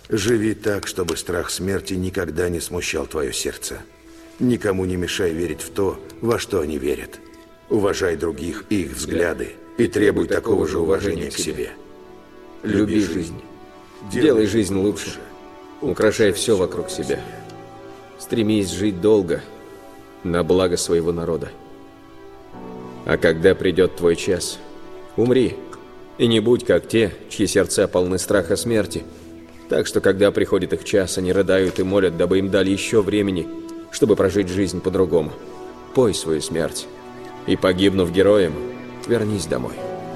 Живи так, чтобы страх смерти никогда не смущал твое сердце. Никому не мешай верить в то, во что они верят. Уважай других и их взгляды, и требуй такого же уважения к себе. Люби жизнь. Делай жизнь лучше. Украшай все вокруг себя. Стремись жить долго, на благо своего народа. А когда придет твой час, умри. И не будь как те, чьи сердца полны страха смерти. Так что, когда приходит их час, они рыдают и молят, дабы им дали еще времени, чтобы прожить жизнь по-другому. Пой свою смерть. И, погибнув героем, вернись домой.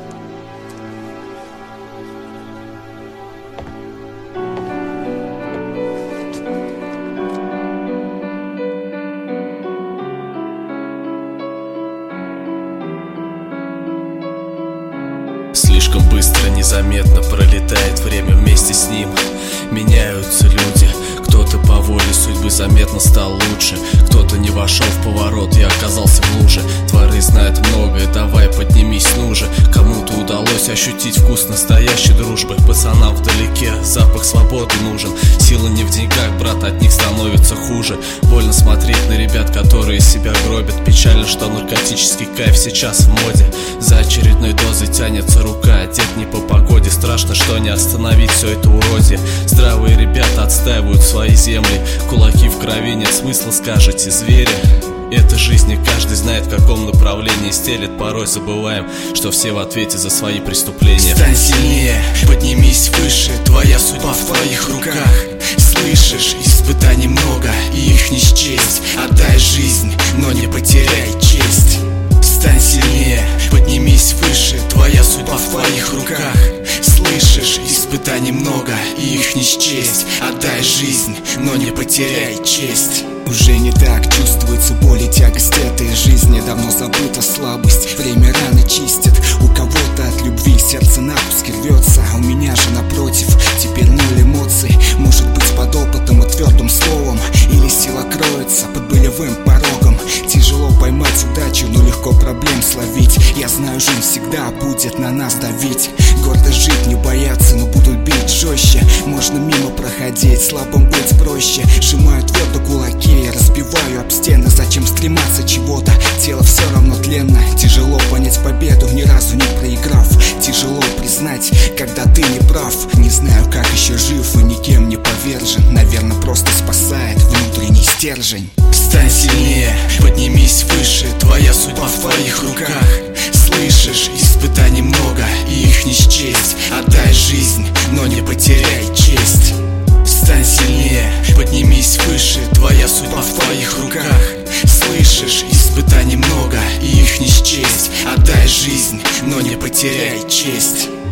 Слишком быстро, незаметно пролетает время вместе с ним. Меняются люди. Кто-то по воле судьбы заметно стал лучше, кто-то не вошел в поворот и оказался в луже. Творы знают многое, давай поднимись, ну же. Кому-то удалось ощутить вкус настоящей дружбы. Пацанам вдалеке запах свободы нужен. Сила не в деньгах, брат, от них становится хуже. Больно смотреть на ребят, которые себя гробят. Печально, что наркотический кайф сейчас в моде. За очередной дозой тянется рука, одет не по погоде. Страшно, что не остановить все это уродье. Здравые ребята отстаивают свои земли. Кулаки в крови, нет смысла, скажете, звери. Это жизнь, и каждый знает, в каком направлении стелет. Порой забываем, что все в ответе за свои преступления. Стань сильнее, поднимись выше, твоя судьба в твоих руках. Слышишь, испытаний много, и их не счесть. Отдай жизнь, но не потеряй честь. Стань сильнее, поднимись выше, твоя судьба в твоих руках. Слышишь, испытаний много, и их не счесть. Отдай жизнь, но не потеряй честь. Уже не так чувствуется боль и тягость этой жизни. Давно забыта слабость, время раны чистит. У кого-то от любви сердце на куски рвется, а у меня же напротив теперь ноль эмоций. Может быть, под опытом и твердым словом, или сила кроется под болевым порогом. Тяжело поймать удачу, но легко проблем словить. Я знаю, жизнь всегда будет на нас давить. Гордо жить, не бояться, но будут бить жестче. Можно мимо проходить, слабым быть проще. Сжимаю твердо кулаки, разбиваю об стены. Зачем стрематься чего-то? Тело все равно тленно. Тяжело понять победу, ни разу не проиграв. Тяжело признать, когда ты не прав. Не знаю, как еще жив и никем не повержен. Наверное, просто спасает внутренний стержень. Стань сильнее, поднимись выше, твоя судьба в твоих руках. Слышишь, испытаний много, и их не счесть. Отдай жизнь, но не потеряй честь. Стань сильнее, поднимись выше, твоя судьба в твоих руках. Слышишь, испытаний много, и их не счесть. Отдай жизнь, но не потеряй честь.